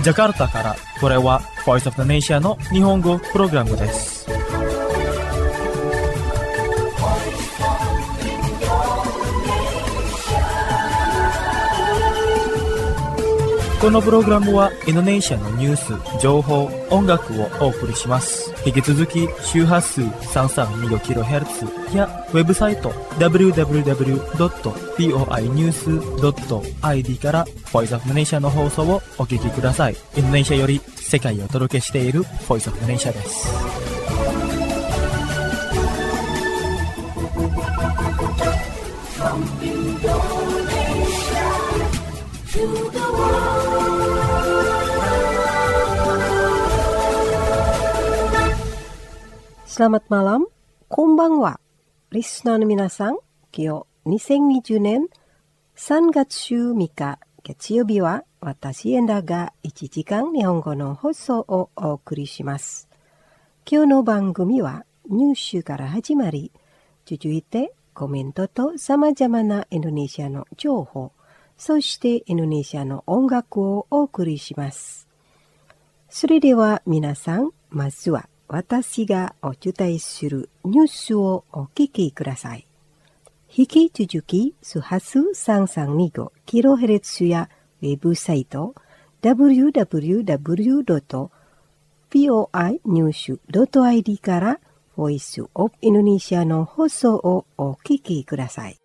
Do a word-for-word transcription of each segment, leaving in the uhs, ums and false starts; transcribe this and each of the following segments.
ジャカルタからこれは Voice of the Nation の日本語プログラムです。このプログラムはインドネシアのニュース、情報、音楽をお送りします。引き続き周波数 さんさんにごキロヘルツ やウェブサイト ダブリューダブリューダブリュードットボイニュースドットアイディー から Voice of the Nation の放送をお聞きください。インドネシアより世界をお届けしている Voice of the Nation です。 Selamat malam, konbanwa. Listenerの皆さん、今日にせんにじゅうねんさんがつじゅうみっか月曜日は私エンダがいちじかん日本語の放送をお送りします。今日の番組はニュースから始まり、続いてコメントと様々なインドネシアの情報、そしてインドネシアの音楽をお送りします。それでは皆さん、まずは私がお伝えするニュースをお聞きください。引き続き、周波数 さんさんにごキロヘルツ やウェブサイト ダブリューダブリューダブリュードットボイニュースドットアイディー から Voice of Indonesia の放送をお聞きください。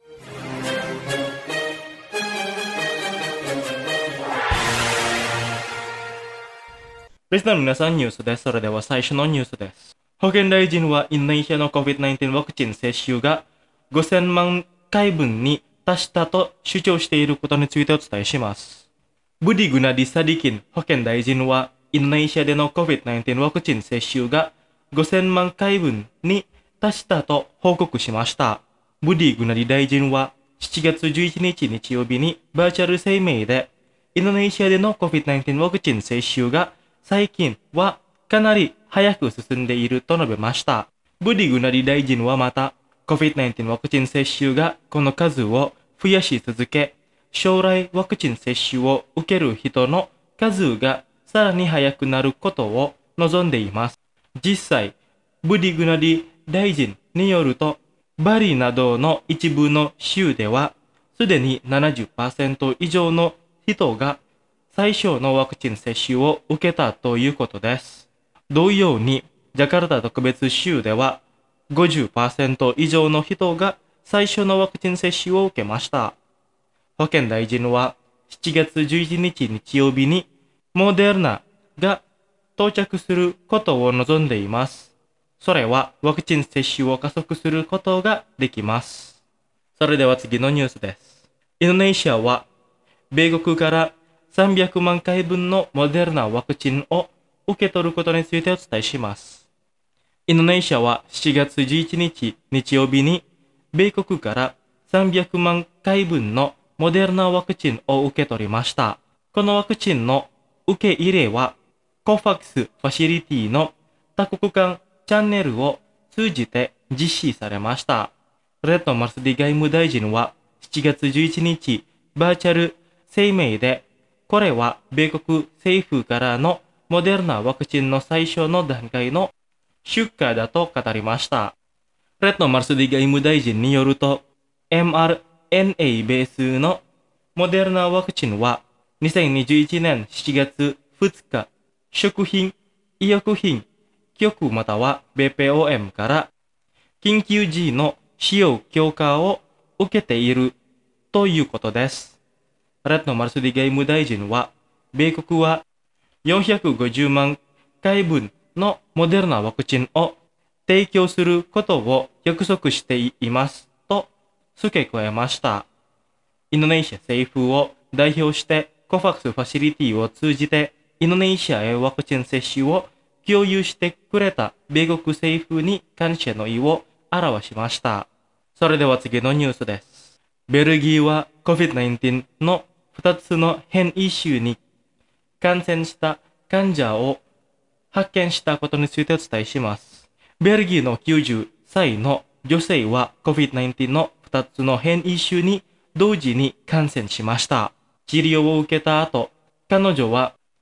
リスナーの皆さん、ニュースです。それでは最初のニュースです。保健大臣はインドネシアの コビッドナインティーン ワクチン接種がごせんまんかいぶんに達したと主張していることについてお伝えします。ブディ・グナディ・サディキン保健大臣はインドネシアでの コビッドナインティーン ワクチン接種がごせんまんかいぶんに達したと報告しました。ブディ・グナディ大臣はしちがつじゅういちにち日曜日にバーチャル声明でインドネシアでの コビッドナインティーン ワクチン接種が最近はかなり早く進んでいると述べました。ブディ・グナディ大臣はまた、コビッドナインティーン ワクチン接種がこの数を増やし続け、将来ワクチン接種を受ける人の数がさらに早くなることを望んでいます。実際、ブディ・グナディ大臣によると、バリなどの一部の州では、すでに ななじゅっパーセント 以上の人が最初のワクチン接種を受けたということです。同様に、ジャカルタ特別州では ごじゅっパーセント 以上の人が最初のワクチン接種を受けました。保健大臣はしちがつじゅういちにち日曜日にモデルナが到着することを望んでいます。それはワクチン接種を加速することができます。それでは次のニュースです。インドネシアは米国からさんびゃくまんかいぶんのモデルナワクチンを受け取ることについてお伝えします。インドネシアはしちがつじゅういちにち日曜日に米国からさんびゃくまんかいぶんのモデルナワクチンを受け取りました。このワクチンの受け入れはコファックスファシリティの多国間チャンネルを通じて実施されました。レッド・マルスディ外務大臣はしちがつじゅういちにちバーチャル声明でこれは米国政府からのモデルナワクチンの最初の段階の出荷だと語りました。レッド・マルスディ外務大臣によると エムアールエヌエー ベースのモデルナワクチンはにせんにじゅういちねんしちがつふつか食品、医薬品局または ビーピーオーエム から緊急時の使用許可を受けているということです。レッド・マルスディ外務大臣は、米国はよんひゃくごじゅうまんかいぶんのモデルナワクチンを提供することを約束していますと付け加えました。インドネシア政府を代表してコファックスファシリティを通じてインドネシアへワクチン接種を共有してくれた米国政府に感謝の意を表しました。それでは次のニュースです。ベルギーは コビッドナインティーン のふたつの変異種に感染した患者を発見したことについてお伝えします。ベルギーのきゅうじゅっさいの女性は コビッドナインティーン のふたつの変異種に同時に感染しました。治療を受けた後、彼女は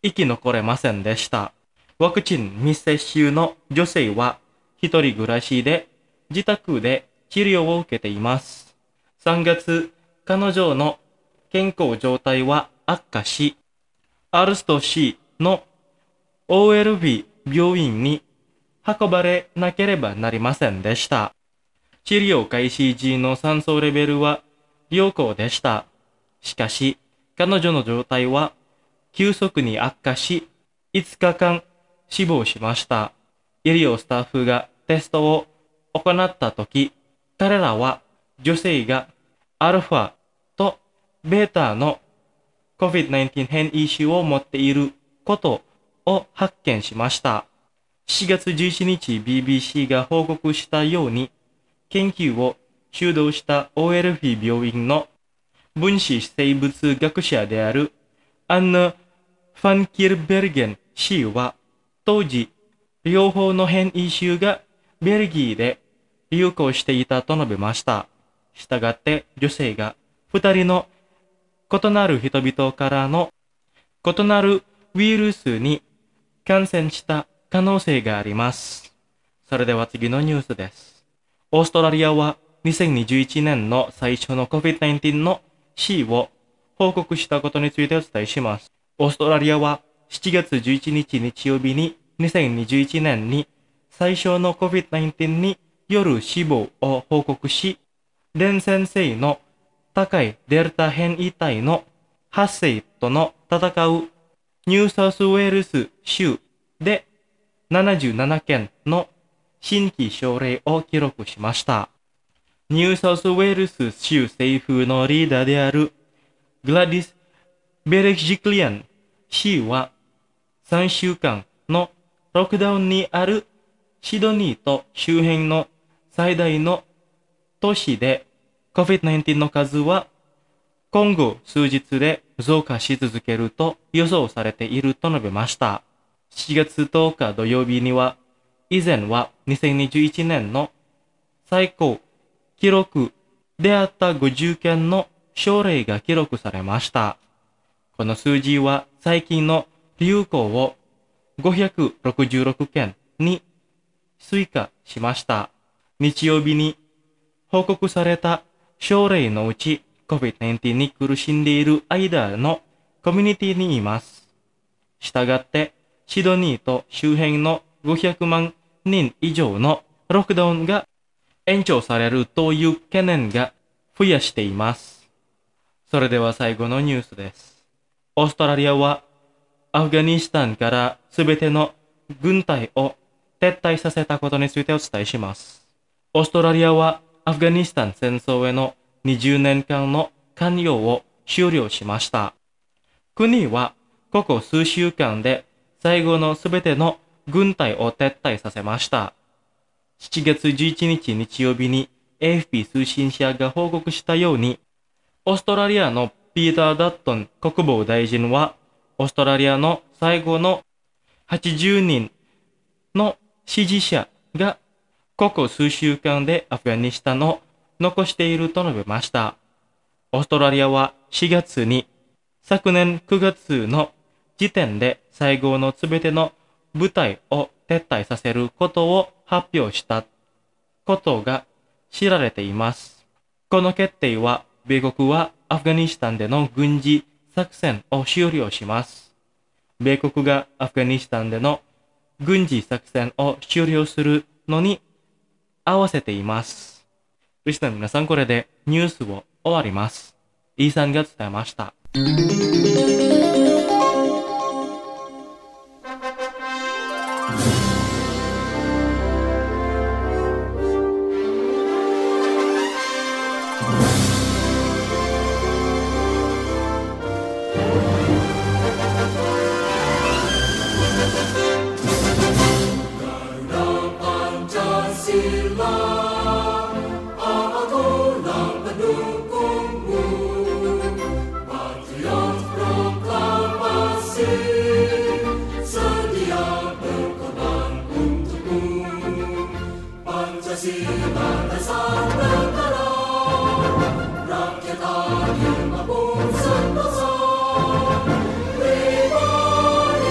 生き残れませんでした。ワクチン未接種の女性は一人暮らしで自宅で治療を受けています。さんがつ、彼女の健康状態は悪化し、アルスト市の オーエルビー 病院に運ばれなければなりませんでした。治療開始時の酸素レベルは良好でした。しかし、彼女の状態は急速に悪化し、いつかかん死亡しました。医療スタッフがテストを行ったとき、彼らは女性がアルファとベータの コビッドナインティーン 変異種を持っていることを発見しました。しちがつじゅういちにち ビービーシー が報告したように、研究を主導した オーエルビー 病院の分子生物学者であるアンヌ・ファンキルベルゲン氏は、当時、両方の変異種がベルギーで流行していたと述べました。したがって女性が二人の異なる人々からの異なるウイルスに感染した可能性があります。それでは次のニュースです。オーストラリアはにせんにじゅういちねんの最初の コビッドナインティーン の死を報告したことについてお伝えします。オーストラリアはしちがつじゅういちにち日曜日ににせんにじゅういちねんに最初の コビッドナインティーン による死亡を報告し、伝染性の高いデルタ変異体の発生との戦うニューサウスウェールズ州でななじゅうななけんの新規症例を記録しました。ニューサウスウェールズ州政府のリーダーであるグラディス・ベレジクリアン氏はさんしゅうかんのロックダウンにあるシドニーと周辺の最大の都市で コビッドナインティーン の数は今後数日で増加し続けると予想されていると述べました。しちがつとおか土曜日には、以前はにせんにじゅういちねんの最高記録であったごじゅっけんの症例が記録されました。この数字は最近の流行をごひゃくろくじゅうろっけんに追加しました。日曜日に報告された症例のうち コビッドナインティーン に苦しんでいる間のコミュニティにいます。したがって、シドニーと周辺のごひゃくまんにん以上のロックダウンが延長されるという懸念が増やしています。それでは最後のニュースです。オーストラリアはアフガニスタンからすべての軍隊を撤退させたことについてお伝えします。オーストラリアはアフガニスタン戦争へのにじゅうねんかんの関与を終了しました。国はここ数週間で最後のすべての軍隊を撤退させました。しちがつじゅういちにち日曜日に エーエフピー 通信社が報告したように、オーストラリアのピーター・ダットン国防大臣は、オーストラリアの最後のはちじゅうにんの支持者がここ数週間でアフガニスタンを残していると述べました。オーストラリアはしがつに昨年くがつの時点で最後のすべての部隊を撤退させることを発表したことが知られています。この決定は、米国はアフガニスタンでの軍事作戦を終了します。米国がアフガニスタンでの軍事作戦を終了するのに合わせています。リスナーの皆さん、これでニュースを終わります。イーさんが伝えました。 Rakyat adil, mabuk sentosa, beribadah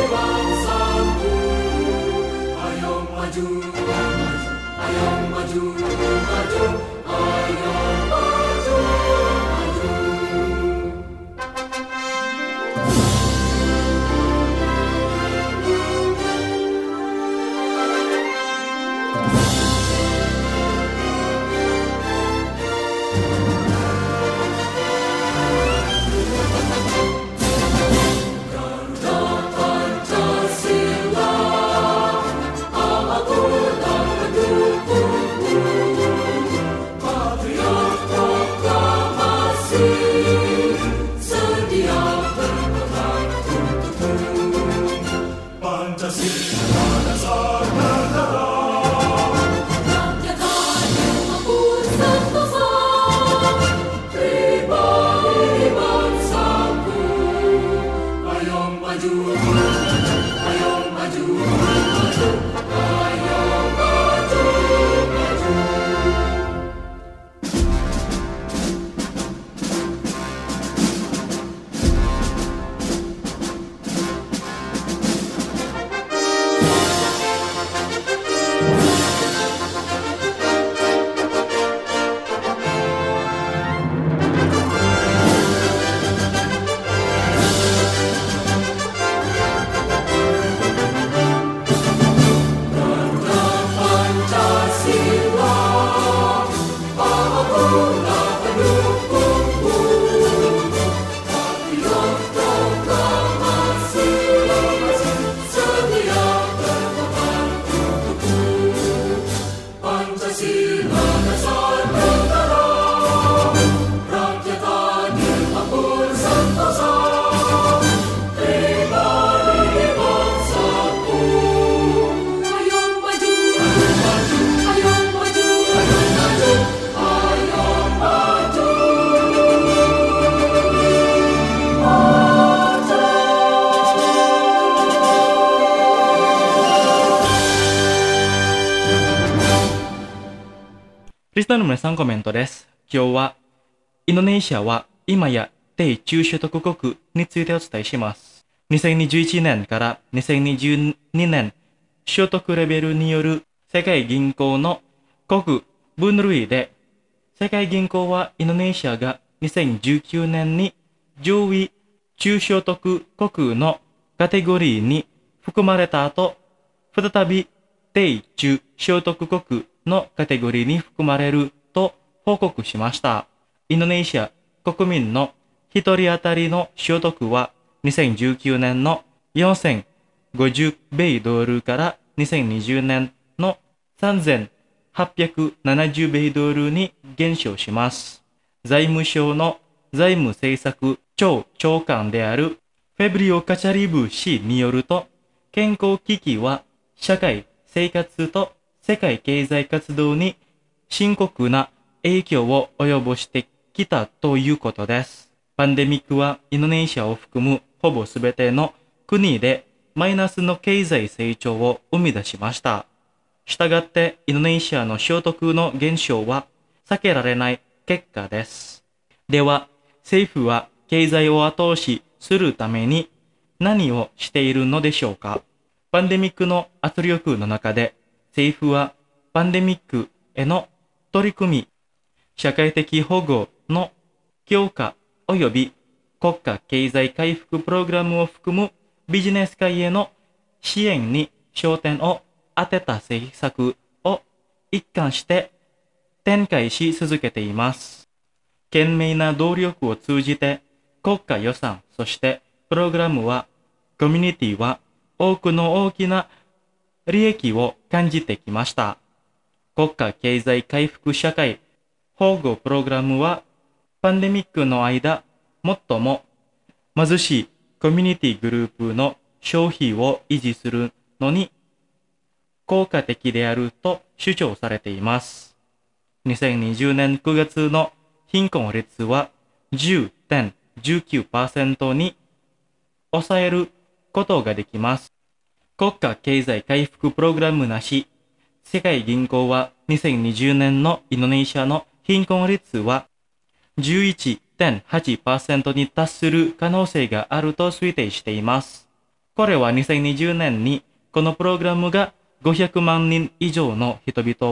リスナーの皆さんコメントです。今日はインドネシアは今や低中所得国についてお伝えします。にせんにじゅういちねんからにせんにじゅうにねん所得レベルによる世界銀行の国分類で、世界銀行はインドネシアがにせんじゅうきゅうねんに上位中所得国のカテゴリーに含まれた後、再び低中所得国のカテゴリーに含まれると報告しました。インドネシア国民の一人当たりの所得はにせんじゅうきゅうねんのよんせんごじゅう米ドルからにせんにじゅうねんのさんぜんはっぴゃくななじゅう米ドルに減少します。財務省の財務政策庁長官であるフェブリオ・カチャリブ氏によると、健康危機は社会、生活と世界経済活動に深刻な影響を及ぼしてきたということです。パンデミックはインドネシアを含むほぼすべての国でマイナスの経済成長を生み出しました。したがってインドネシアの所得の減少は避けられない結果です。では、政府は経済を後押しするために何をしているのでしょうか。パンデミックの圧力の中で政府はパンデミックへの取り組み、社会的保護の強化及び国家経済回復プログラムを含むビジネス界への支援に焦点を当てた政策を一貫して展開し続けています。懸命な努力を通じて国家予算、そしてプログラムはコミュニティは多くの大きな利益を感じてきました。国家経済回復社会保護プログラムはパンデミックの間、最も貧しいコミュニティグループの消費を維持するのに効果的であると主張されています。にせんにじゅうねんくがつの貧困率は じゅうてんいちきゅうパーセント に抑えることができます。国家経済回復プログラムなし、世界銀行はにせんにじゅうねんのインドネシアの貧困率は じゅういちてんはちパーセント に達する可能性があると推定しています。これはにせんにじゅうねんにこのプログラムがごひゃくまんにん以上の人々を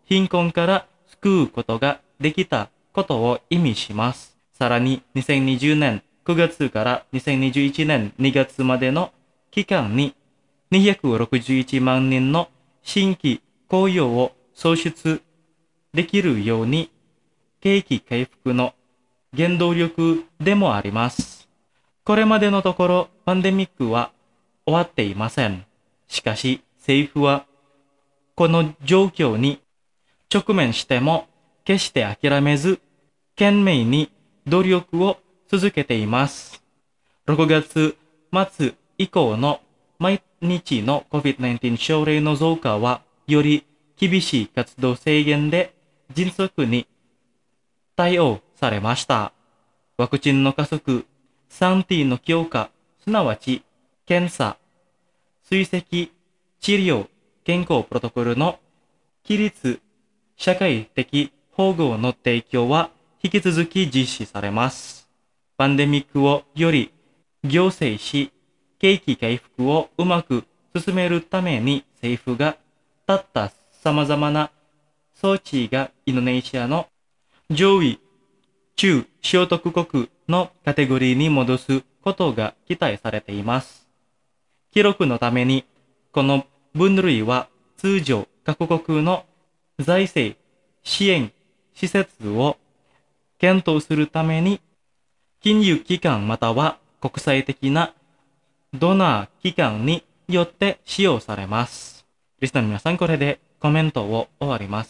貧困から救うことができたことを意味します。さらににせんにじゅうねんくがつからにせんにじゅういちねんにがつまでの期間ににひゃくろくじゅういちまんにんの新規雇用を創出できるように景気回復の原動力でもあります。これまでのところパンデミックは終わっていません。しかし政府はこの状況に直面しても決して諦めず懸命に努力を続けています。ろくがつ末以降の毎日の コビッドナインティーン 症例の増加はより厳しい活動制限で迅速に対応されました。ワクチンの加速、スリーティー の強化、すなわち検査、追跡、治療、健康プロトコルの規律、社会的保護の提供は引き続き実施されます。パンデミックをより行政し、景気回復をうまく進めるために政府が立った様々な措置がインドネシアの上位中所得国のカテゴリーに戻すことが期待されています。記録のためにこの分類は通常各国の財政支援施設を検討するために金融機関または国際的なドナー機関によって使用されます。リスナーの皆さん、これでコメントを終わります。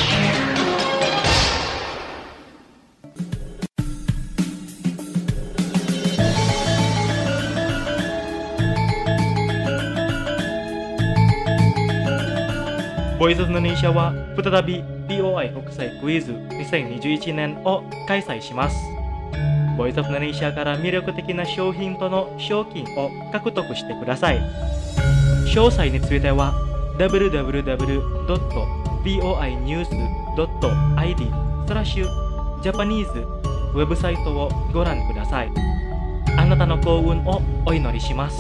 ボイスオブインドネシアは再び ビーオーアイ 国際クイズにせんにじゅういちねんを開催します。ボイスオブインドネシアから魅力的な商品との賞金を獲得してください。詳細については ダブリューダブリューダブリュードットビーオーアイニュースドットアイディー スラッシュジャパニーズウェブサイトをご覧ください。あなたの幸運をお祈りします。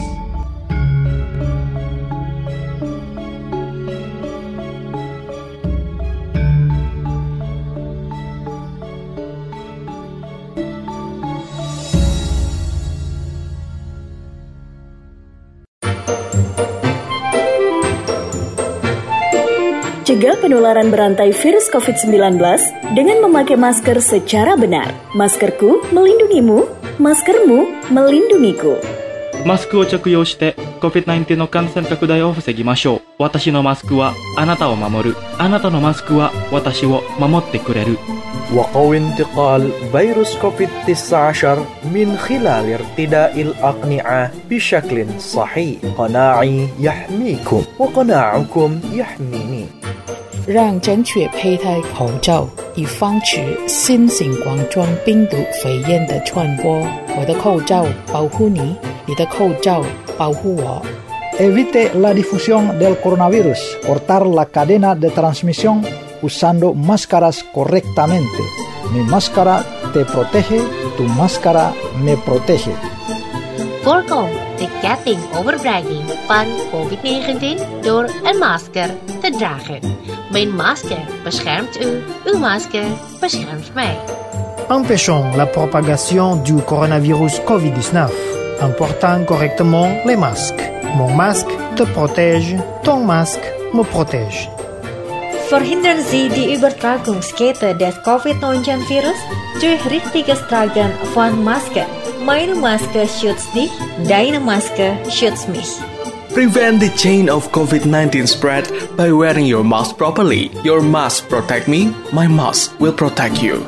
Cegah penularan berantai virus covid sembilan belas dengan memakai masker secara benar. Maskerku melindungimu, maskermu melindungiku. マスクを着用して コビッドナインティーン の感染拡大を防ぎましょう。私のマスクはあなたを守る。あなたのマスクは私を守ってくれる。 وقوي انتقال فيروس كوفيد تسعة عشر من خلال ارتداء الأقنعة بشكل صحيح. قناعي يحميكم وقناعكم يحميني. 让正确佩戴口罩，以防止新型冠状病毒肺炎的传播。我的口罩保护你，你的口罩保护我。 Evite la difusión del coronavirus. Cortar la cadena de transmisión usando máscaras correctamente. Mi máscara te protege, tu máscara me protege. Voorkom de ketting overbrenging van covid negentien door een masker te dragen. Mijn masker beschermt u, uw masker beschermt mij. Empêchons la propagation du coronavirus covid dix-neuf en portant correctement les masques. Mon masque te protège, ton masque me protège. Verhindern Sie die Übertragungskette des covid neunzehn virus durch richtiges Tragen von Maske. Meine Maske schützt dich, deine Maske schützt mich. Prevent the chain of covid nineteen spread by wearing your mask properly. Your mask protect me, my mask will protect you.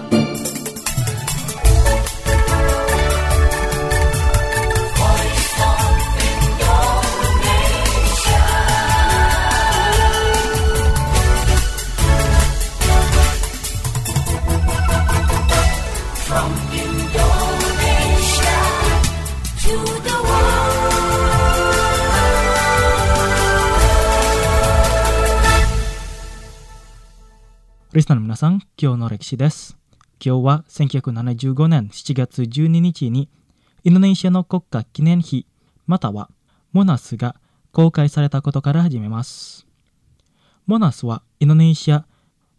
リスナーの皆さん、今日の歴史です。今日はせんきゅうひゃくななじゅうごねんしちがつじゅうににちにインドネシアの国家記念碑またはモナスが公開されたことから始めます。モナスはインドネシア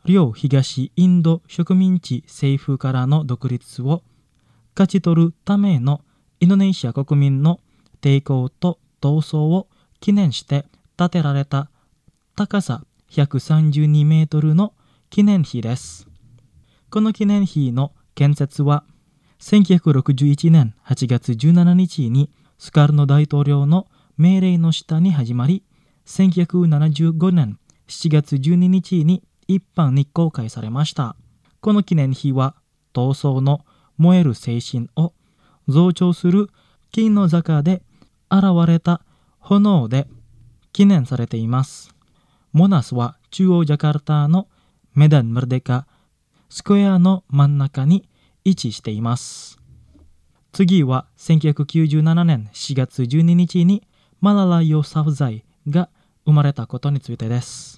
両東インド植民地政府からの独立を勝ち取るためのインドネシア国民の抵抗と闘争を記念して建てられた高さひゃくさんじゅうにメートルの記念碑です。この記念碑の建設はせんきゅうひゃくろくじゅういちねんはちがつじゅうしちにちにスカルノ大統領の命令の下に始まり、せんきゅうひゃくななじゅうごねんしちがつじゅうににちに一般に公開されました。この記念碑は闘争の燃える精神を増長する金の坂で現れた炎で記念されています。モナスは中央ジャカルタのメダン・メルデカスクエアの真ん中に位置しています。次はせんきゅうひゃくきゅうじゅうななねんしがつじゅうににちにマララ・ヨーサフザイが生まれたことについてです。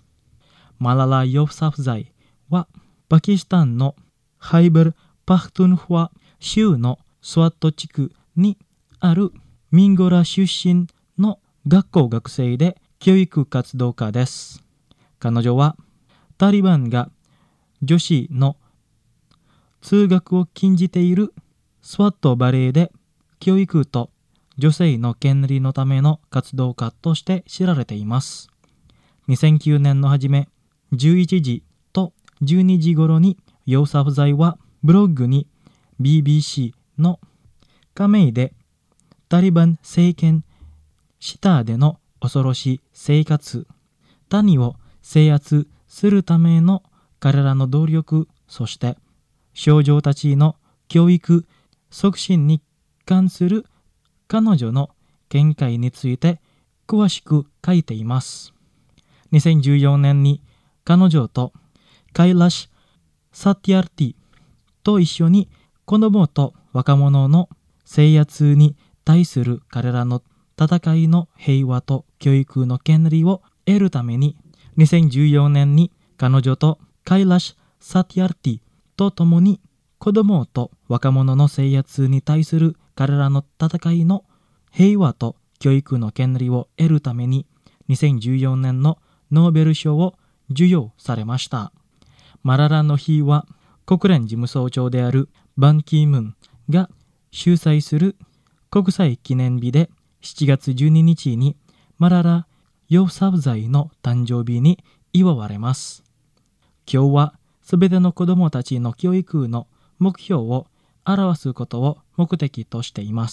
マララ・ヨーサフザイはパキスタンのハイベル・パフトゥンフワ州のスワット地区にあるミンゴラ出身の学校学生で教育活動家です。彼女はタリバンが女子の通学を禁じているスワットバレーで教育と女性の権利のための活動家として知られています。にせんきゅうねんの初め、じゅういちじとじゅうにじ頃にヨーサフザイはブログに ビービーシー の加盟でタリバン政権下での恐ろしい生活、谷を制圧するための彼らの努力、そして少女たちの教育促進に関する彼女の見解について詳しく書いています。にせんじゅうよねんに彼女とカイラシ・サティアルティと一緒に子供と若者の制圧に対する彼らの戦いの平和と教育の権利を得るために、にせんじゅうよねんに彼女とカイラシ・サティアルティと共に子供と若者の制圧に対する彼らの戦いの平和と教育の権利を得るためににせんじゅうよねんのノーベル賞を授与されました。マララの日は国連事務総長であるバンキームンが主催する国際記念日で、しちがつじゅうににちにマララ・ヨーサフザイの誕生日に祝われます。今日はすべての子供たちの教育の目標を表すことを目的としています。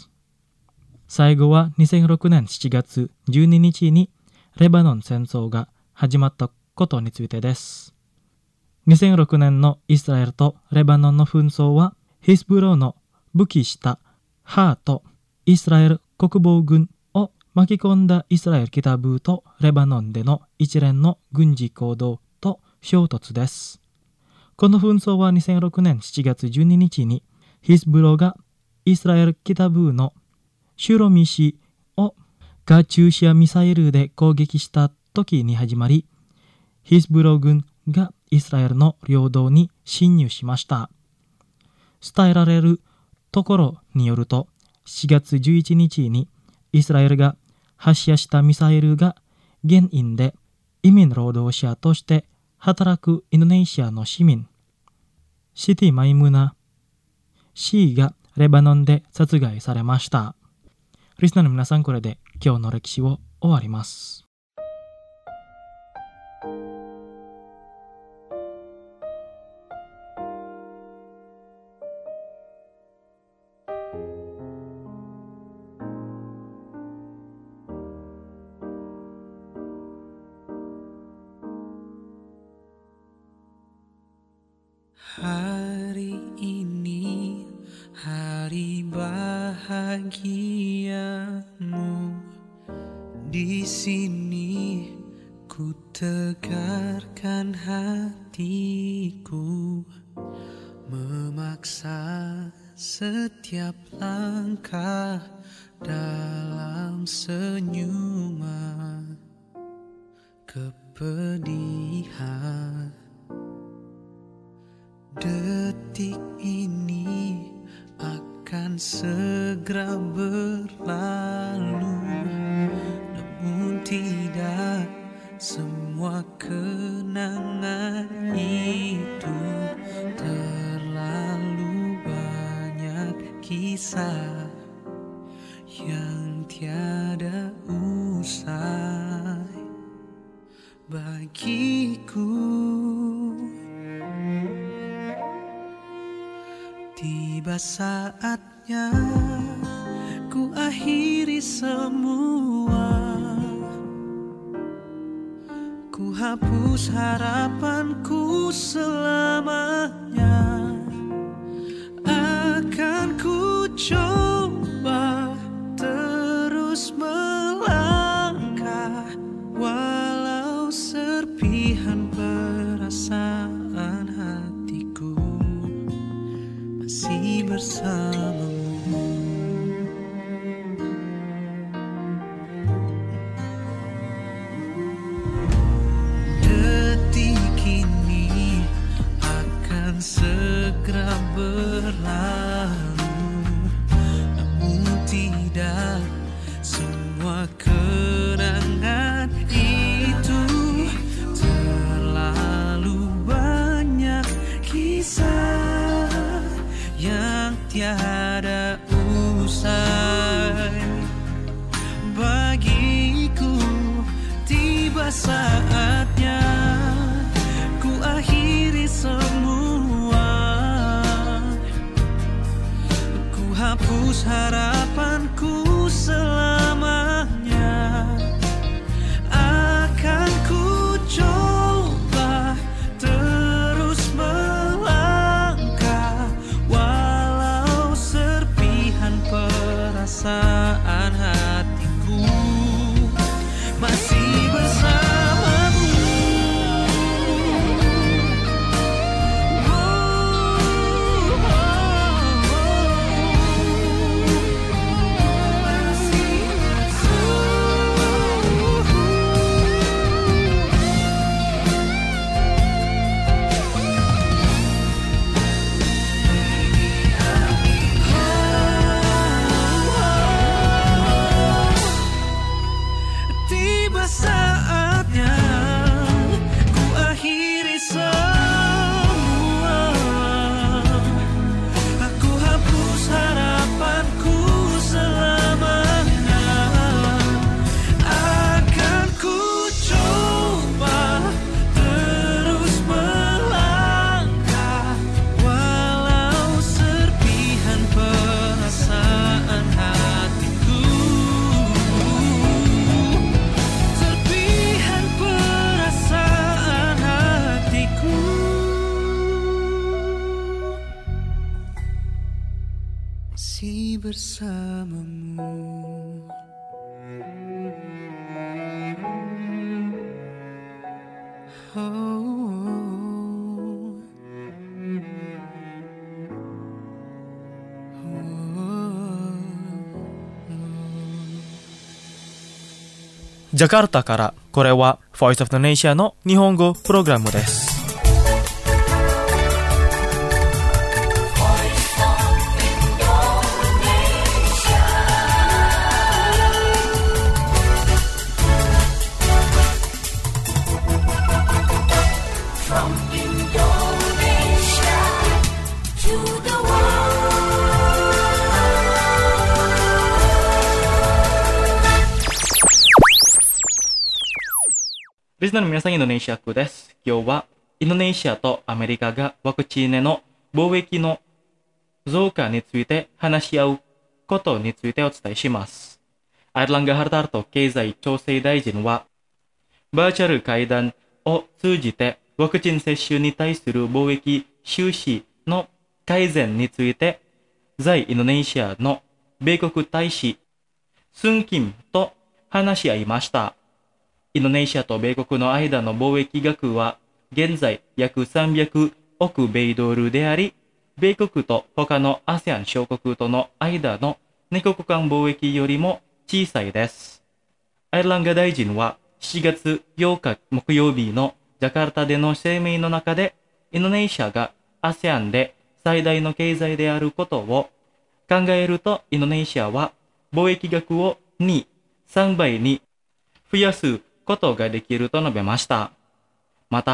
最後はにせんろくねんしちがつじゅうににちにレバノン戦争が始まったことについてです。にせんろくねんのイスラエルとレバノンの紛争はヒズブロの武器したハーとイスラエル国防軍を巻き込んだイスラエル北部とレバノンでの一連の軍事行動と衝突です。この紛争はにせんろくねんしちがつじゅうににちにヒズブロがイスラエル北部のシュロミ市をカチューシャミサイルで攻撃した時に始まり、ヒズブロ軍がイスラエルの領土に侵入しました。伝えられるところによると、しがつじゅういちにちにイスラエルが発射したミサイルが原因で移民労働者として働くインドネシアの市民、シティ・マイムナ・シーがレバノンで殺害されました。リスナーの皆さん、これで今日の歴史を終わります。 Hari ini hari bahagiamu, di sini ku tegarkan hatiku, memaksa setiap langkah dalam senyuman kepedihan. Detik ini akan segera berlalu, namun tidak semua kenangan kenangan itu terlalu banyak kisah yang tiada usai bagiku. Tiba saatnya ku akhiri semua, ku hapus harapanku selamanya. Akan ku coba terus melangkah, walau serpihan perasaan hatiku masih bersamamu. Detik ini akan segera berlalu, namun tidak semua kenangan itu. Terlalu banyak kisah yang tiada usai bagiku. Tiba saatnya ku akhiri semua, ku hapus harapanku selamanya. Akan ku coba terus melangkah, walau serpihan perasaan hatiku masih bersamamu. Tiba saatnya ku akhiri semua, aku hapus harapanku selamanya. Akan ku coba terus melangkah, walau serpihan perasaan hatiku, serpihan perasaan hatiku masih bersamamu. Oh, ジャカルタから、これは Voice of Indonesia の日本語プログラムです。 リスナーの皆さん、インドネシア区です。今日はインドネシアとアメリカがワクチンへの貿易の増加について話し合うことについてお伝えします。アイルランガ・ハルタルト経済調整大臣はバーチャル会談を通じてワクチン接種に対する貿易収支の改善について在インドネシアの米国大使スン・キムと話し合いました。インドネシアと米国の間の貿易額は現在約さんびゃくおく米ドルであり、米国と他の アセアン 諸国との間のに国間貿易よりも小さいです。アイルランガ大臣はしちがつようか木曜日のジャカルタでの声明の中で、インドネシアが アセアン で最大の経済であることを考えると、インドネシアは貿易額をに、さんばいに増やすことができると述べました。また、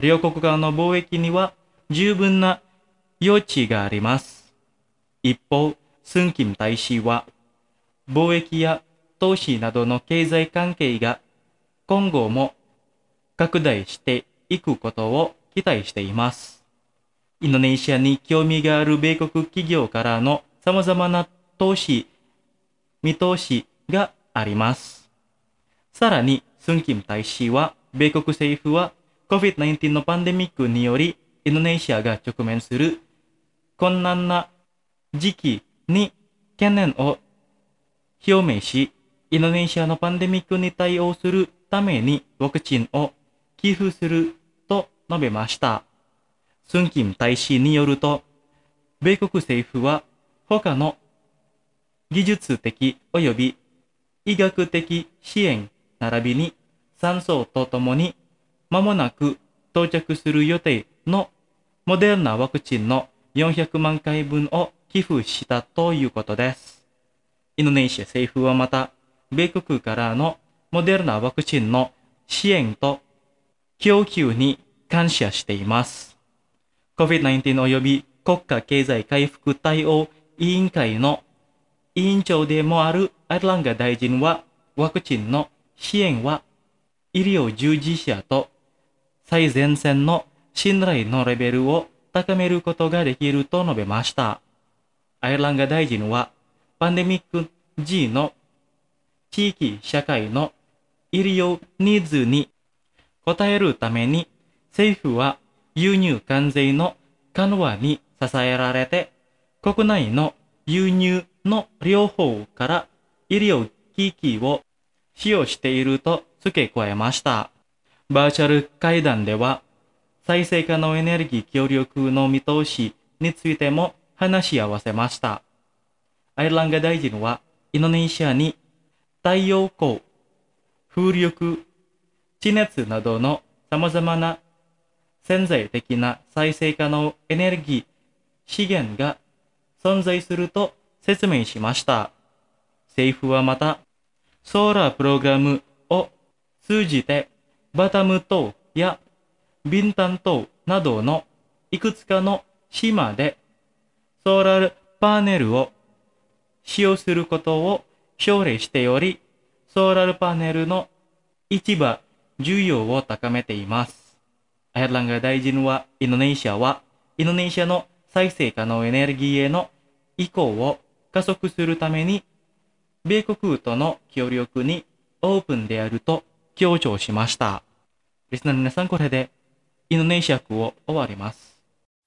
両国間の貿易には十分な余地があります。一方、スンキム大使は、貿易や投資などの経済関係が今後も拡大していくことを期待しています。インドネシアに興味がある米国企業からの様々な投資、見通しがあります。さらに、スンキム大使は、米国政府は コビッドナインティーン のパンデミックにより、インドネシアが直面する困難な時期に懸念を表明し、インドネシアのパンデミックに対応するためにワクチンを寄付すると述べました。スンキム大使によると、米国政府は他の技術的及び医学的支援並びに酸素とともに間もなく到着する予定のモデルナワクチンのよんひゃくまんかいぶんを寄付したということです。インドネシア政府はまた、米国からのモデルナワクチンの支援と供給に感謝しています。コビッドナインティーン 及び国家経済回復対応委員会の委員長でもあるアイルランガ大臣は、ワクチンの支援は医療従事者と最前線の信頼のレベルを高めることができると述べました。アイルランガ大臣は、パンデミック時の地域社会の医療ニーズに応えるために、政府は輸入関税の緩和に支えられて、国内の輸入の両方から医療機器を使用していると付け加えました。バーチャル会談では、再生可能エネルギー協力の見通しについても話し合わせました。アイルランガ大臣は、インドネシアに太陽光、風力、地熱などの様々な潜在的な再生可能エネルギー資源が存在すると説明しました。政府はまた、ソーラープログラムを通じて、バタム島やビンタン島などのいくつかの島でソーラーパネルを使用することを奨励しており、ソーラーパネルの市場需要を高めています。アイルランガ大臣は、インドネシアは、インドネシアの再生可能エネルギーへの移行を加速するために、米国との協力にオープンであると強調しました。リスナーの皆さん、これでインドネシア語を終わります。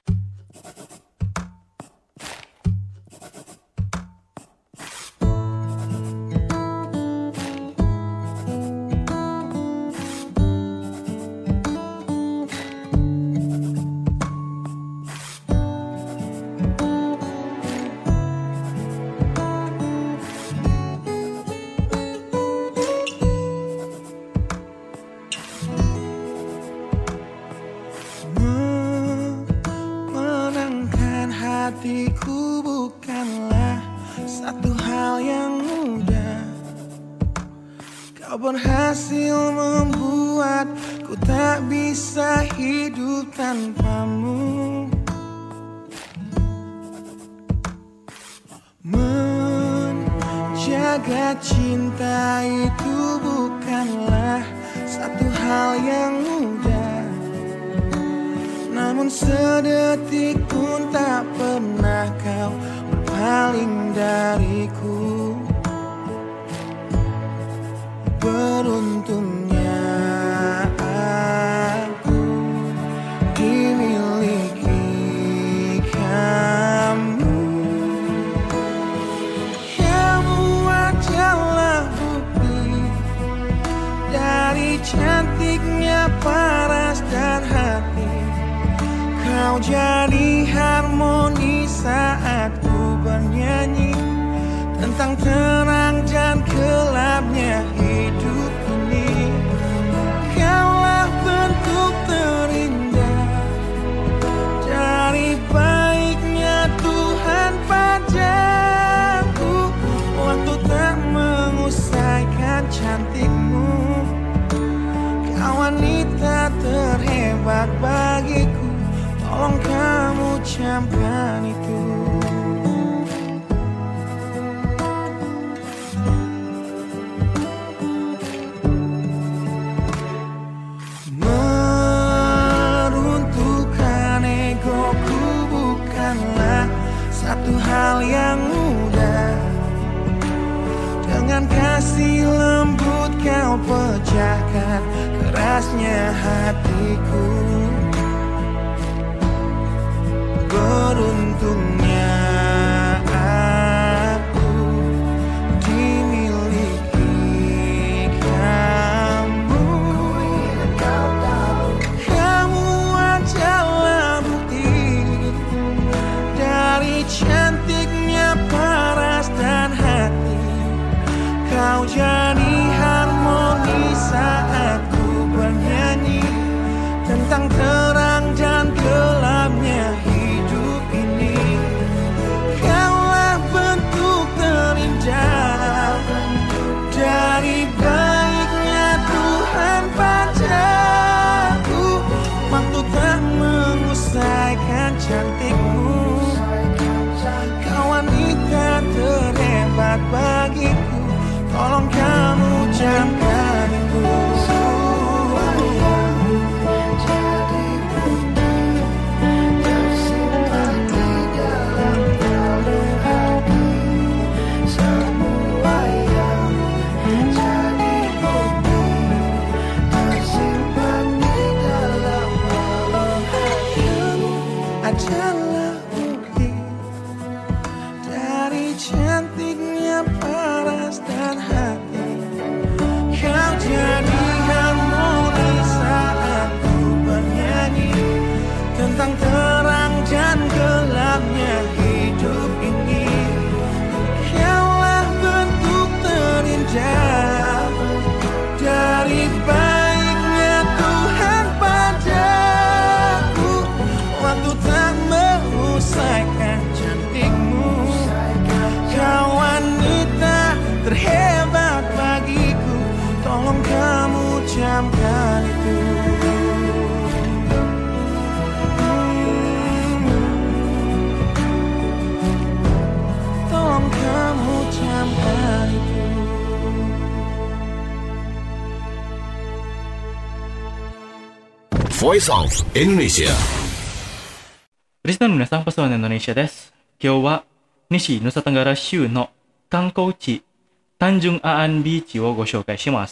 Hatiku bukanlah satu hal yang mudah. Kau berhasil membuatku tak bisa hidup tanpamu. Menjaga cinta itu bukanlah satu hal yang mudah. Namun sedetik pun tak pernah kau berpaling dariku. Beruntungnya aku dimiliki kamu. Kamu adalah bukti dari cantiknya paras dan hati. Kau jadi harmoni saat ku bernyanyi tentang terang dan gelapnya hidup ini. Kaulah bentuk terindah dari baiknya Tuhan padaku. Waktu tak mengusaikan cantikmu. Kau wanita terhebat. tolong kamu camkan itu. Meruntuhkan egoku bukanlah satu hal yang mudah. Dengan kasih lembut kau pecahkan kerasnya hatiku. Beruntungnya aku dimiliki kamu. Kamu adalah bukti dari cantiknya paras dan hati. Kau jadi harmoni saat ku bernyanyi tentang terang dan gelapnya hidup ini. Kaulah bentuk terindah dari baiknya Tuhan padaku. Waktu tak mengusaikan cantikmu. Kau wanita terhebat bagiku. Tolong kamu camkan itu. Jadi bukti tersimpan di dalam relung hati. Semua yang jadi bukti tersimpan di dalam relung hati. Kamu adalah bukti dari cantiknya paras dan hati. Kau jadi harmoni saat ku bernyanyi tentang terang dan gelapnya hidup ini. Kaulah bentuk terindah dari baiknya Tuhan padaku. Waktu tak mengusaikan cantikmu. Kau wanita terhebat bagiku. Tolong kamu camkan itu. Tolong kamu camkan itu. Voice of Indonesia. Listener の皆さん、パスワンインドネシアです。今日は西ヌサタンガラ州の観光地タンジュンアアンビーチをご紹介します。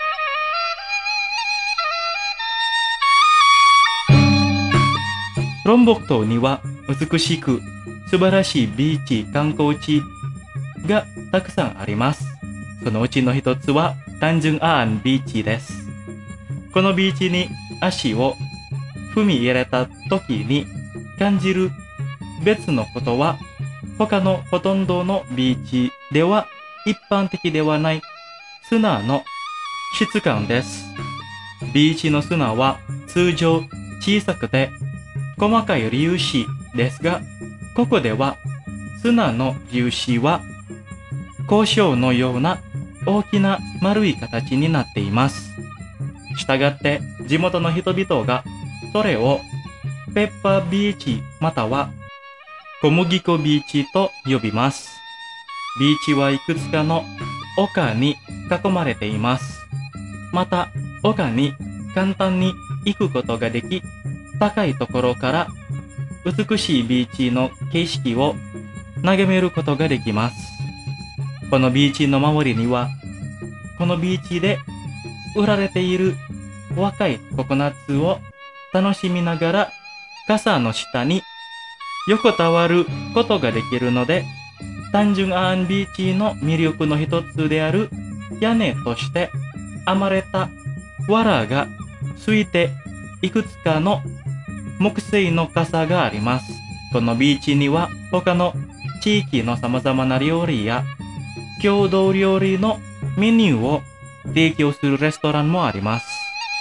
ロンボク島には美しく素晴らしいビーチ観光地がたくさんあります。そのうちの一つはタンジュンアアンビーチです。このビーチに足を踏み入れた時に感じる別のことは他のほとんどのビーチでは一般的ではない砂の質感です。ビーチの砂は通常小さくて細かい粒子ですが、ここでは砂の粒子は交渉のような大きな丸い形になっています。したがって地元の人々がそれをペッパービーチまたは小麦粉ビーチと呼びます。ビーチはいくつかの丘に囲まれています。また丘に簡単に行くことができ、高いところから美しいビーチの景色を眺めることができます。このビーチの周りには、このビーチで売られている若いココナッツを楽しみながら傘の下に横たわることができるので、タンジュンアアンビーチの魅力の一つである屋根として編まれた藁がついていくつかの木製の傘があります。このビーチには他の地域の様々な料理や郷土料理のメニューを提供するレストランもあります。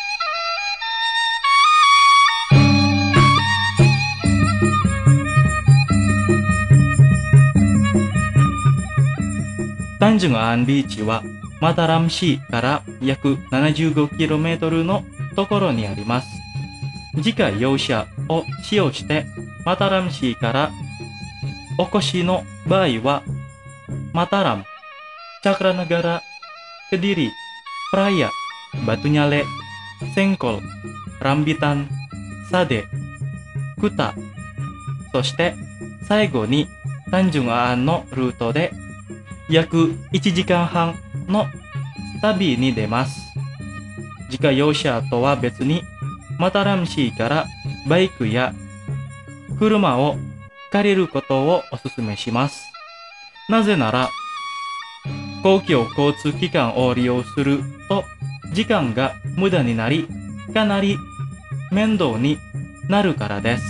タンジュンアアンビーチはマタラム市から約 ななじゅうごキロメートル のところにあります。 自家用車を使用してマタラム市からお越しの場合は、マタラム、チャクラナガラ、Kediri、Praya、Batunyale、Sengkol、Rambitan、Sade、Kuta、そして最後にタンジュンアーンのルートで約いちじかんはんの旅に出ます。自家用車とは別にマタラム市からバイクや車を借りることをお勧めします。なぜなら公共交通機関を利用すると時間が無駄になり、かなり面倒になるからです。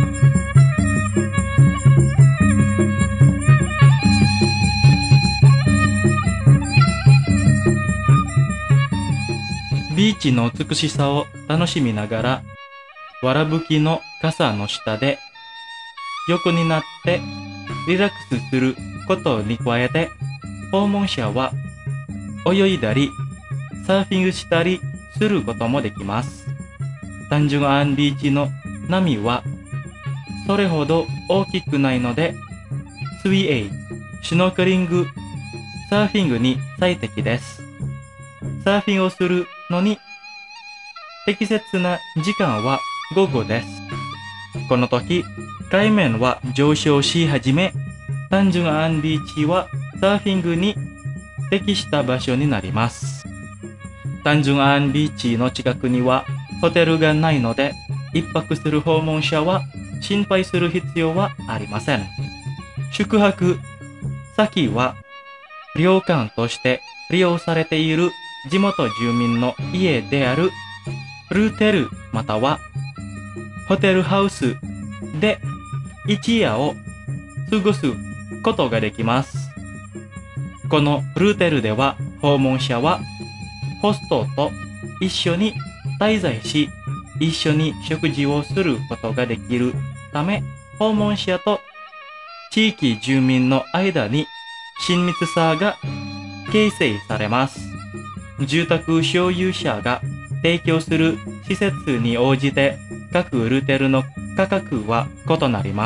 ビーチの美しさを楽しみながら、わらぶきの傘の下で横になってリラックスすることに加えて、訪問者は泳いだりサーフィングしたりすることもできます。タンジュンアーンビーチの波はそれほど大きくないので、水泳、シュノーケリング、サーフィングに最適です。サーフィンをするのに適切な時間は午後です。この時、海面は上昇し始め、タンジュンアーンビーチはサーフィングに適した場所になります。タンジュンアーンビーチの近くにはホテルがないので、一泊する訪問者は心配する必要はありません。宿泊先は旅館として利用されている地元住民の家であるルーテルまたはホテルハウスで一夜を過ごすことができます。このルーテルでは訪問者はホストと一緒に滞在し、一緒に食事をすることができるため、訪問者と地域住民の間に親密さが形成されます。住宅所有者が提供する施設に応じて各ルーテルの価格は異なります。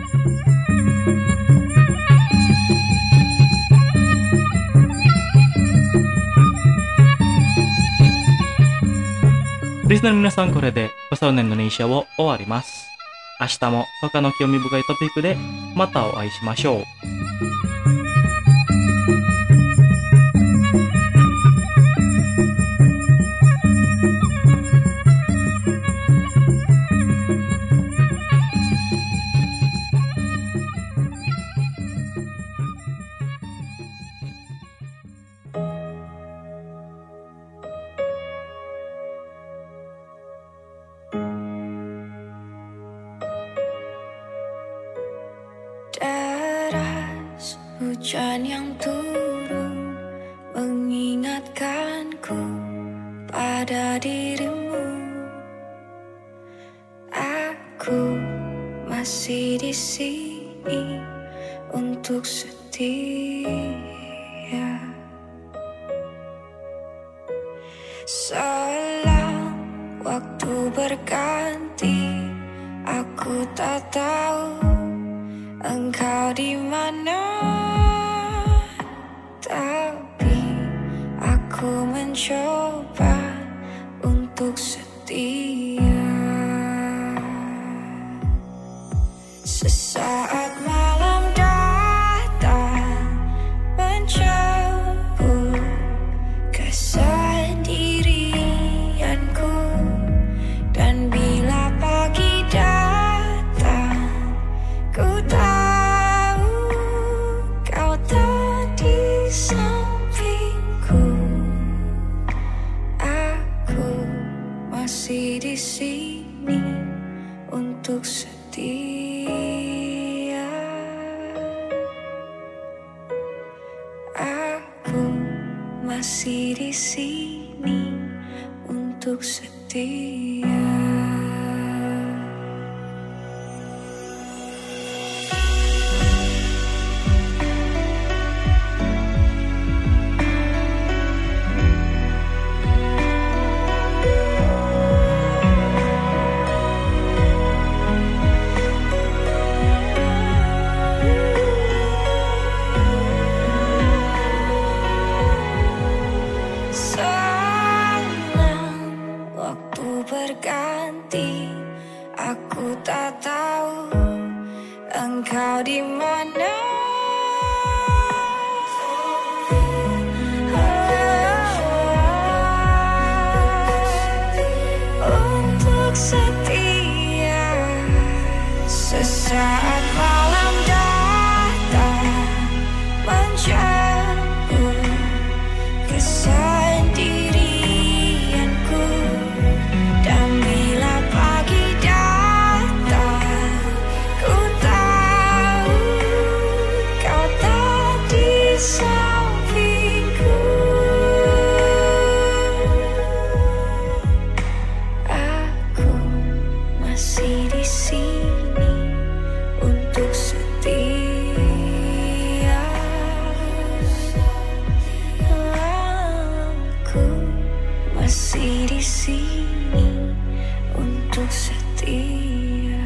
リスナーの皆さん、これでパサウネインドネシアを終わります。明日も他の興味深いトピックでまたお会いしましょう。 Deras hujan yang turun mengingatkanku pada dirimu. Aku masih di sini untuk setia. Selang waktu berganti, aku tak tahu engkau di mana, tapi aku mencoba untuk setia. Sesaat malam datang menjemput kesendirianku, dan bila pagi datang, ku tahu kau tak di sampingku. Aku masih di sini untuk setia. Aku masih di sini untuk setia. Aku tak tahu engkau di mana. Untuk setia sesaat malam datang menjemput kesendirianku, dan bila pagi datang ku tahu kau tak di sampingku. Aku masih di sini untuk setia. Aku masih di sini untuk setia.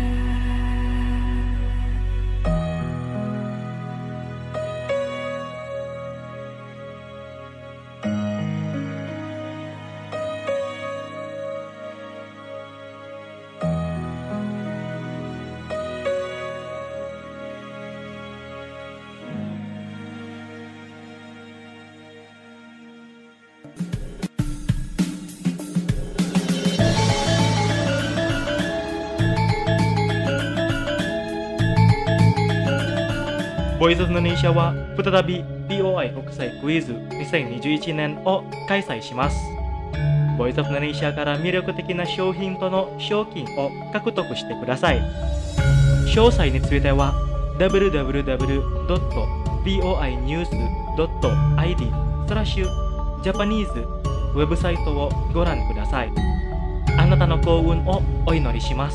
Voice of Indonesia は再び ビーオーアイ 国際クイズにせんにじゅういちねんを開催します。Voice of Indonesia から魅力的な商品との賞金を獲得してください。詳細については ダブリューダブリューダブリュードットビーオーアイニュースドットアイディー スラッシュジャパニーズウェブサイトをご覧ください。あなたの幸運をお祈りします。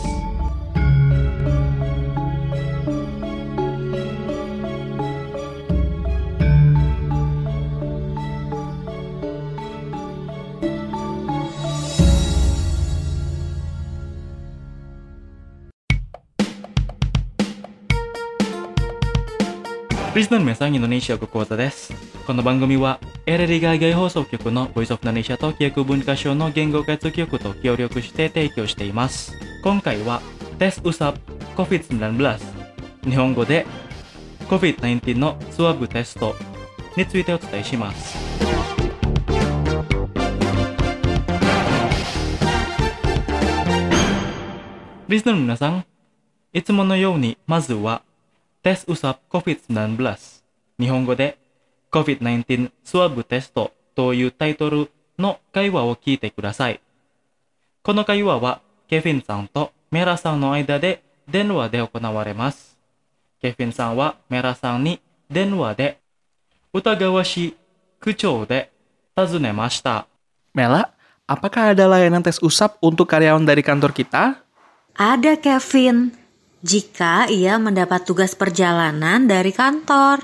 リスナーの皆さん、インドネシア語講座です。この番組はエルエル海外放送局の Voice of Indonesia と記憶文化省の言語開発局と協力して提供しています。今回は Tes Usap コビッドナインティーン 日本語で コビッドナインティーン のスワブテストについてお伝えします。リスナーの皆さん、いつものようにまずはTes Usap コビッドナインティーン 日本語で コビッドナインティーン スワブテストというタイトルの会話を聞いてください。この会話はケフィンさんとメラさんの間で電話で行われます。ケフィンさんはメラさんに電話で疑わしい口調で尋ねました。 Mela, apakah ada layanan tes usap untuk karyawan dari kantor kita? Ada, Kevin. Jika ia mendapat tugas perjalanan dari kantor.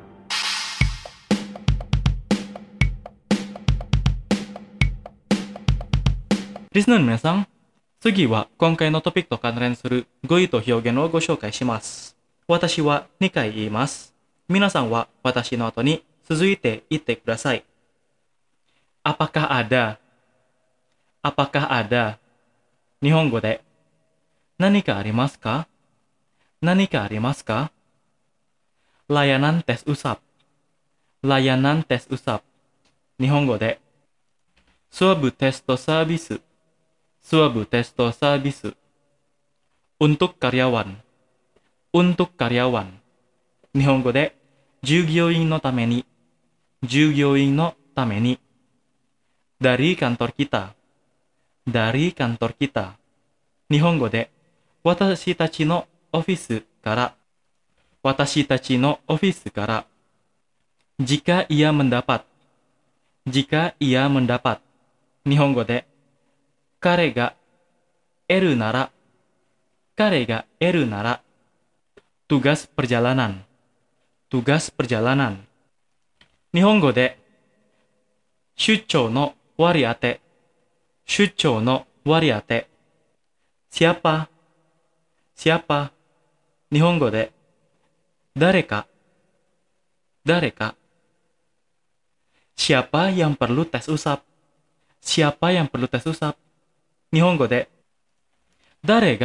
Listener の皆さん、次は今回のトピックと関連する語彙と表現をご紹介します。私はにかい言います。皆さんは私の後に続いて言ってください。Apakah ada? Apakah ada? 日本語で何かありますか？何かありますか？ Layanan tes usap. Layanan tes usap. 日本語でスワブテストサービス。スワブテストサービス。Untuk karyawan. Untuk karyawan. 日本語で従業員のために。従業員のために。Dari kantor kita. Dari kantor kita. 日本語で私たちのオフィスから。私たちのオフィスから。Jika ia mendapat. Jika ia mendapat. 日本語で彼が得るなら。彼が得るなら。Tugas perjalanan. Tugas perjalanan. 日本語で出張の割り当て。出張の割り当て。Siapa? Siapa? 日本語で誰か。誰か。Siapa yang perlu tes usap? Siapa yang perlu tes usap? 日本語で誰が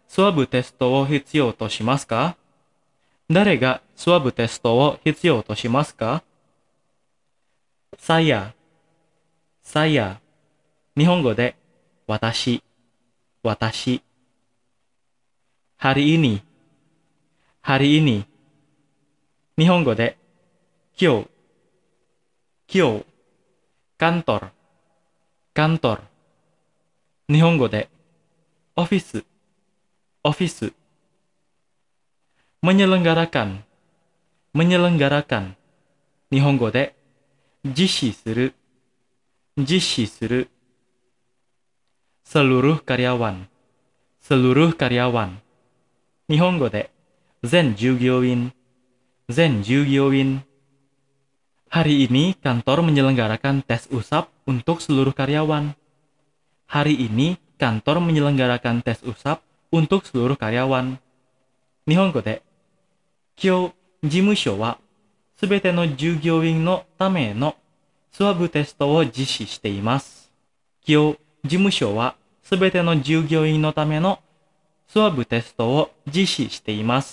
スワブテストを必要としますか？誰がスワブテストを必要としますか？saya、saya。日本語で、私、私。hari ini、hari ini。日本語で、今日、今日。kantor、kantor。日本語で、オフィス、オフィス。menyelenggarakan、menyelenggarakan。日本語で、実施する、実施する。seluruh karyawan、seluruh karyawan。日本語で、全従業員、全従業員。Hari ini kantor menyelenggarakan tes usap untuk seluruh karyawan. Hari ini kantor menyelenggarakan tes usap untuk seluruh karyawan. 日本語で、今日、事務所はすべての従業員のためのスワブテストを実施しています。今日、事務所はすべての従業員のためのスワブテストを実施しています。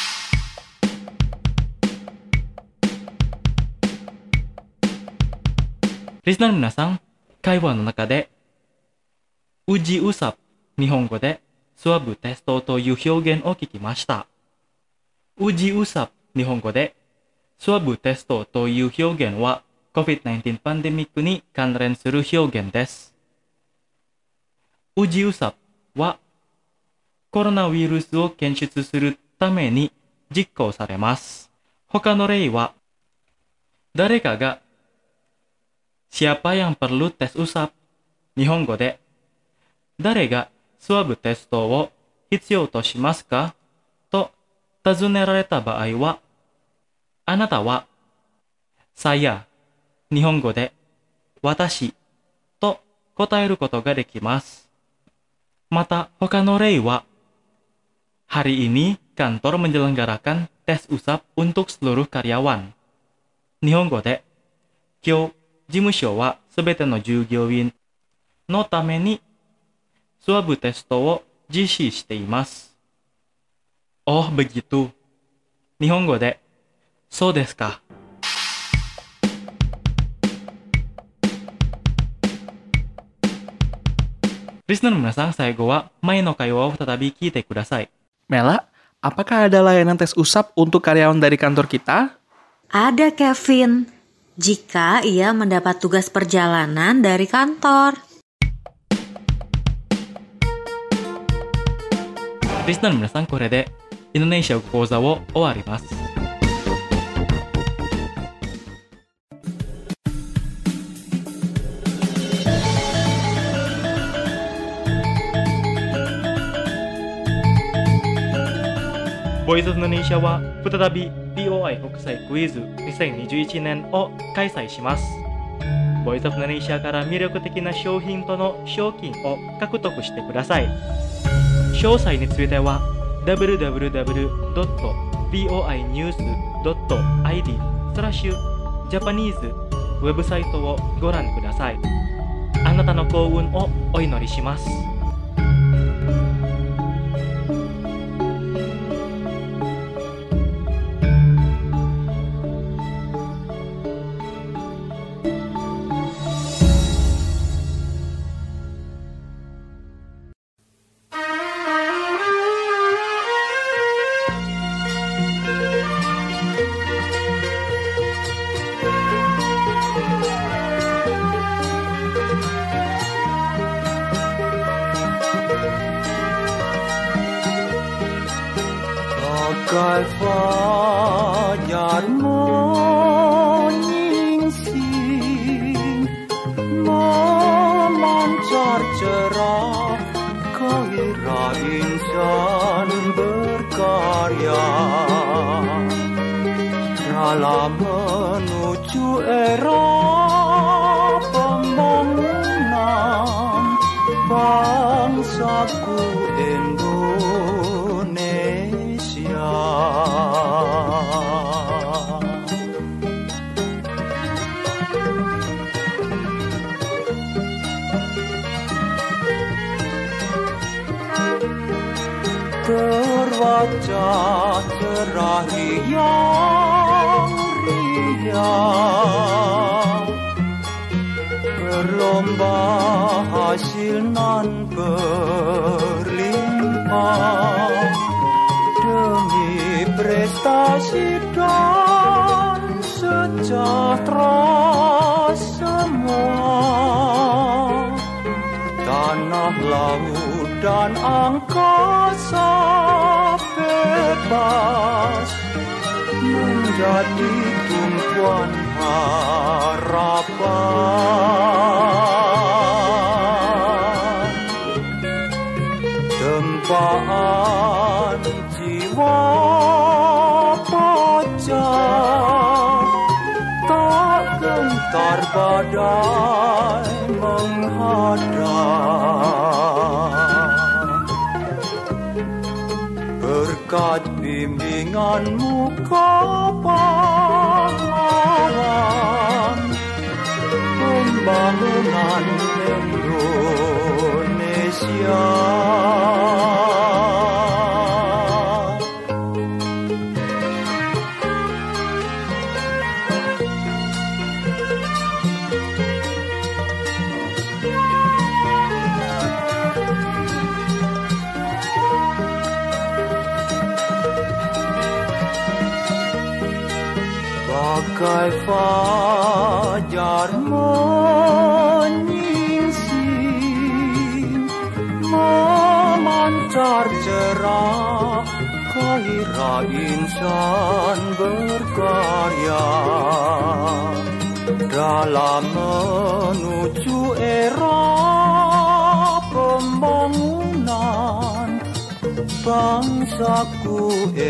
リスナーの皆さん、会話の中で、ウジウサプ、日本語で、スワブテストという表現を聞きました。ウジウサプ、日本語で、スワブテストという表現は、コビッドナインティーン パンデミックに関連する表現です。ウジウサプは、コロナウイルスを検出するために実行されます。他の例は、誰かが、siapa yang perlu tes usap? 日本語で、誰がスワブテストを必要としますかと尋ねられた場合は、あなたは、saya、日本語で、私と答えることができます。また、他の例は、hari ini kantor menyelenggarakan tes usap untuk seluruh karyawan。日本語で、今日、事務所はすべての従業員のためにスワブテストを実施しています。Oh begitu。日本語で、そうですか。リスナーの皆さん、最後は前の会話を再び聞いてください。 Mela, apakah ada layanan tes usap untuk karyawan dari kantor kita? Ada, Kevin. Jika ia mendapat tugas perjalanan dari kantor. リスナーの皆さん、これでインドネシア語講座を終わります。ボイスオブインドネシアは再び ビーオーアイ 国際クイズにせんにじゅういちねんを開催します。ボイスオブインドネシアから魅力的な商品との賞金を獲得してください。詳細については ダブリューダブリューダブリュードットビーオーアイニュースドットアイディー スラッシュジャパニーズウェブサイトをご覧ください。あなたの幸運をお祈りします。 Bagai fajar menyingsing memancar cerah gairah insan berkarya dalam menuju era pembangunan bangsaku Indonesia. Berwajah cerah riang riang, berlomba hasil nan berlimpah, demi prestasi dan sejahtera semua. Tanah, laut, dan angkasa bebas menjadi tumpuan harapan. Tempaan jiwa pajak, tak gentar badai menghadang. Berkat bimbinganmu pahlawan, pembangunan Indonesia. Bagai fajar menyingsing, memancar cerah, gairah insan berkarya dalam menuju era pembangunan bangsaku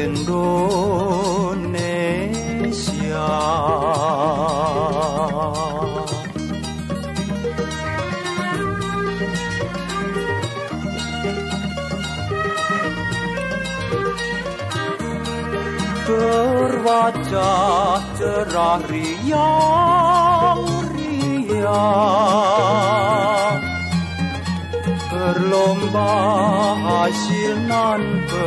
Indonesia. Berwajah cerah riang riang, berlomba hasil nan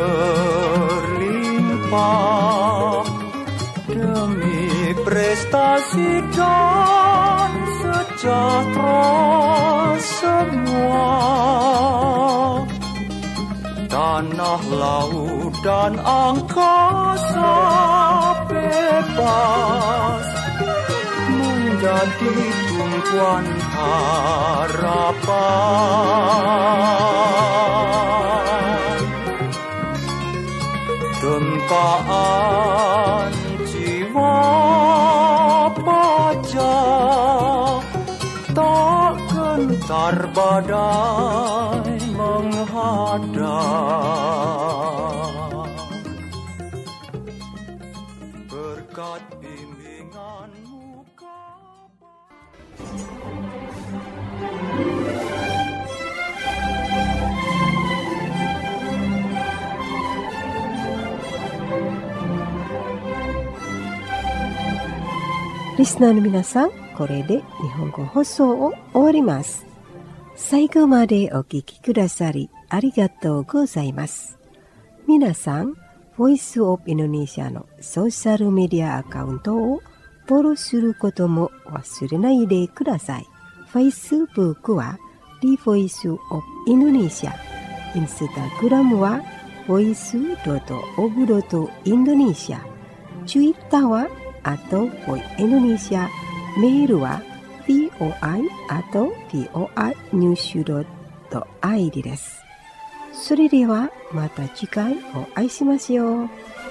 berlimpah, demi prestasi dan sejahtera semua. Tanah, laut, dan angkasa bebas menjadi tumpuan harapan. Tempaan jiwa pajak, tak gentar badai menghadang. Berkat bimbinganmu Listenerの皆さん、これで日本語放送を終わります。最後までお聞きくださりありがとうございます。皆さん、ボイスオブインドネシアのソーシャルメディアアカウントをフォローすることも忘れないでください。Facebook は The Voice of Indonesia、Instagram は ボイスオブインドネシア、Twitter はatau Voice Indonesia、メールは ブイオアイ atau ブイオアイ ニュース ドットアイディー です。それではまた次回お会いしましょう。